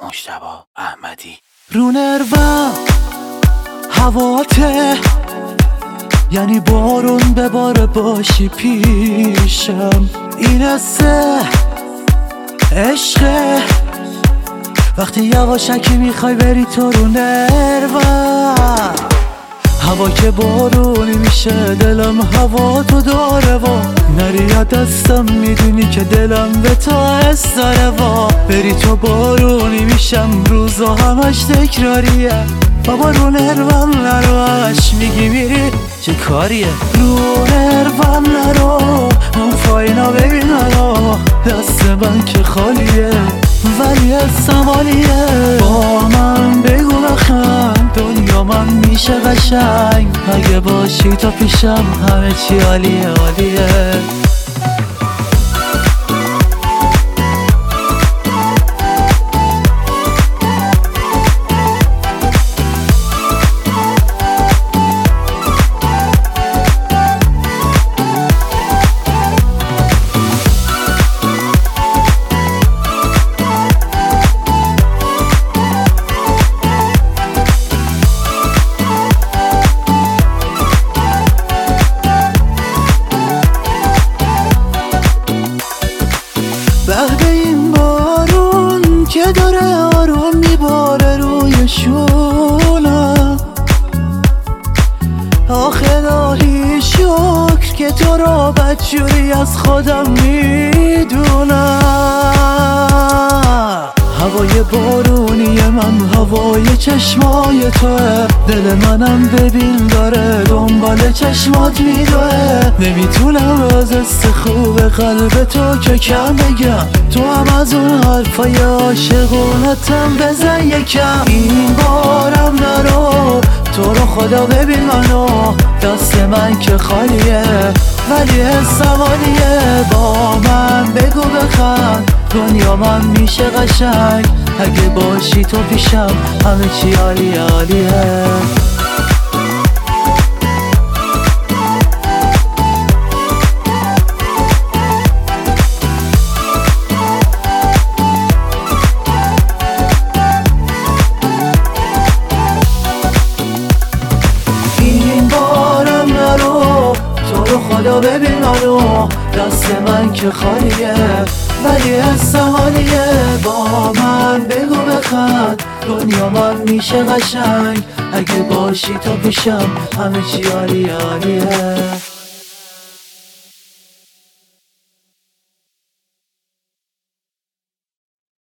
مجتبی احمدی. رو نروم هواته، یعنی بارون بباره باشی پیشم. این حسه عشقه، وقتی یواشکی میخوای بری تو رو نروم. هوا که بارونی میشه دلم هوا تو داره و نری از دستم، میدونی که دلم به تو حس داره و بری تو بارونی میشم، روزا همش تکراریه. بابا رو نروم نروش، میگی میری چه کاریه؟ رو نروم نرو، اون فاینا ببین منو، دست من که خالیه ولی سمالیه. با من بگو بخند، دنیا من میشه قشنگ اگه باشی تو پیشم، همه چی عالیه عالیه. بعد این بارون که داره آروم میباره روی شونم، آخه الهی شکر که تو رو بدجوری از خودم میدونم. هوای بارونی من هوای چشمای توه، دل منم ببین داره دنبال چشمات میدوه. نمیتونم از است خوب قلب تو که کم بگم، تو هم از اون حرفای عاشقونتم بزن یکم. این بارم نرو، تو رو خدا ببین منو، دست من که خالیه ولی حسم عالیه. با من بگو بخند، دنیا من میشه قشنگ اگه باشی تو پیشم، همه چی عالیه عالیه. این بارم نرو، تو رو خدا ببین منو، دست من که خالیه ولی حسم عالیه. با من بگو بخند، دنیا من میشه قشنگ اگه باشی تو پیشم، همه چی عالیه عالیه.